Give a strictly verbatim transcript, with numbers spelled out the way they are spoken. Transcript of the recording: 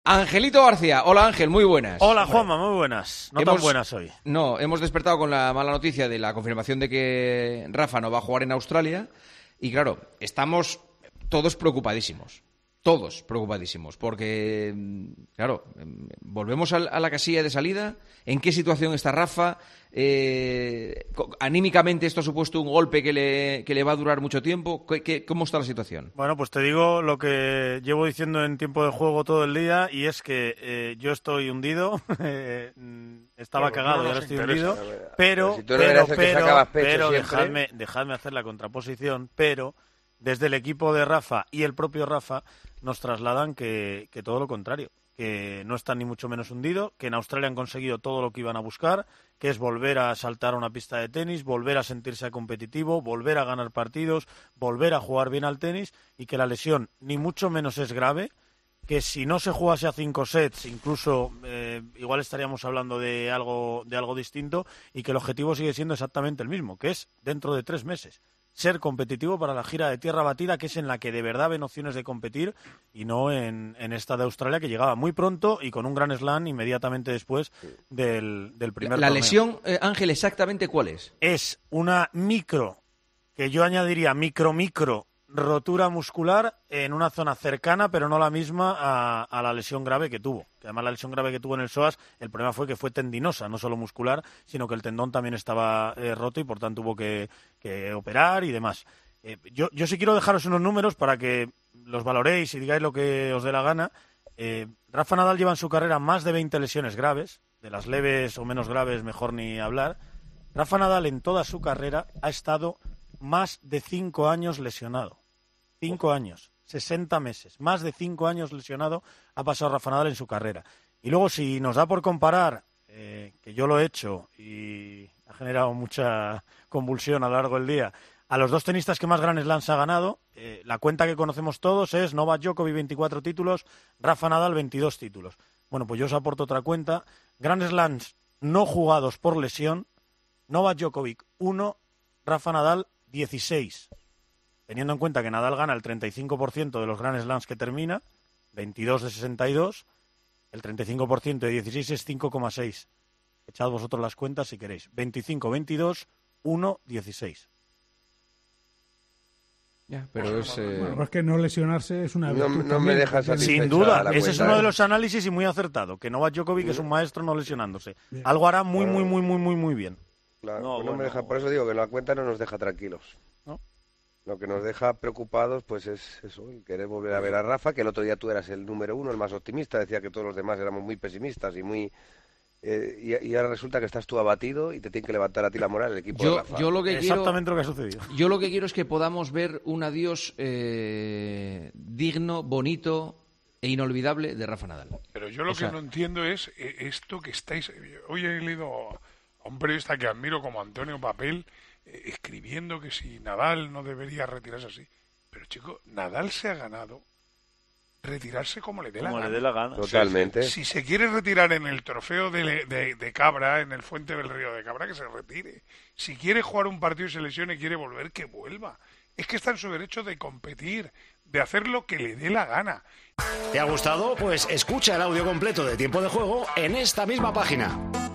Angelito García, hola Ángel, muy buenas. Hola Juanma, muy buenas. No hemos, tan buenas hoy. No, hemos despertado con la mala noticia de la confirmación de que Rafa no va a jugar en Australia y claro, estamos todos preocupadísimos. Todos preocupadísimos, porque, claro, volvemos a la casilla de salida. ¿En qué situación está Rafa? Eh, anímicamente esto ha supuesto un golpe que le, que le va a durar mucho tiempo. ¿Qué, qué, ¿Cómo está la situación? Bueno, pues te digo lo que llevo diciendo en tiempo de juego todo el día, y es que eh, yo estoy hundido, eh, estaba Claro, cagado no y ahora nos estoy interesa. hundido, pero, si tú no pero, eres el que pero, sacabas pecho pero siempre. dejadme, dejadme hacer la contraposición, pero desde el equipo de Rafa y el propio Rafa nos trasladan que, que todo lo contrario, que no están ni mucho menos hundidos, que en Australia han conseguido todo lo que iban a buscar, que es volver a saltar a una pista de tenis, volver a sentirse competitivo, volver a ganar partidos, volver a jugar bien al tenis, y que la lesión ni mucho menos es grave, que si no se jugase a cinco sets, incluso eh, igual estaríamos hablando de algo, de algo distinto, y que el objetivo sigue siendo exactamente el mismo, que es dentro de tres meses. Ser competitivo para la gira de tierra batida, que es en la que de verdad ven opciones de competir, y no en, en esta de Australia, que llegaba muy pronto y con un gran slam inmediatamente después del, del primer La, la torneo. lesión, eh, Ángel, ¿exactamente cuál es? Es una micro, que yo añadiría micro, micro, rotura muscular en una zona cercana, pero no la misma a, a la lesión grave que tuvo. Que además la lesión grave que tuvo en el psoas, el problema fue que fue tendinosa, no solo muscular, sino que el tendón también estaba eh, roto y por tanto tuvo que, que operar y demás. Eh, yo, yo sí quiero dejaros unos números para que los valoréis y digáis lo que os dé la gana. Eh, Rafa Nadal lleva en su carrera más de veinte lesiones graves, de las leves o menos graves mejor ni hablar. Rafa Nadal en toda su carrera ha estado más de cinco años lesionado. Cinco años, sesenta meses, más de cinco años lesionado ha pasado Rafa Nadal en su carrera. Y luego, si nos da por comparar, eh, que yo lo he hecho y ha generado mucha convulsión a lo largo del día, a los dos tenistas que más Grand Slams ha ganado, eh, la cuenta que conocemos todos es Novak Djokovic veinticuatro títulos, Rafa Nadal veintidós títulos. Bueno, pues yo os aporto otra cuenta. Grand Slams no jugados por lesión, Novak Djokovic uno, Rafa Nadal dieciséis. Teniendo en cuenta que Nadal gana el treinta y cinco por ciento de los Grand Slams que termina, veintidós de sesenta y dos, el treinta y cinco por ciento de dieciséis es cinco coma seis. Echad vosotros las cuentas si queréis. veinticinco, veintidós, uno, dieciséis. Ya, pero es... Eh... Bueno, es que no lesionarse es una No, virtud no me también. dejas satisfecho. Sin duda, la ese es cuenta, uno ¿eh? de los análisis y muy acertado, que Novak Djokovic es un maestro no lesionándose. Bien. Algo hará muy, muy, muy, muy, muy, muy bien. Claro, No, pues no bueno. me deja, por eso digo que la cuenta no nos deja tranquilos. ¿No? Lo que nos deja preocupados pues es eso, el querer volver a ver a Rafa, que el otro día tú eras el número uno, el más optimista, decía que todos los demás éramos muy pesimistas y muy... Eh, y, y ahora resulta que estás tú abatido y te tiene que levantar a ti la moral el equipo Yo, de Rafa. yo lo que quiero, Exactamente lo que ha sucedido. yo lo que quiero es que podamos ver un adiós eh, digno, bonito e inolvidable de Rafa Nadal. Pero yo lo O sea, que no entiendo es eh, esto que estáis... Hoy he leído a un periodista que admiro como Antonio Papel eh, escribiendo que si Nadal no debería retirarse así. Pero chico, Nadal se ha ganado retirarse como le dé la Como gana. le dé la gana. Totalmente. Si se quiere retirar en el trofeo de, de, de Cabra, en el Fuente del Río de Cabra, que se retire. Si quiere jugar un partido y se lesione y quiere volver, que vuelva. Es que está en su derecho de competir, de hacer lo que le dé la gana. ¿Te ha gustado? Pues escucha el audio completo de Tiempo de Juego en esta misma página.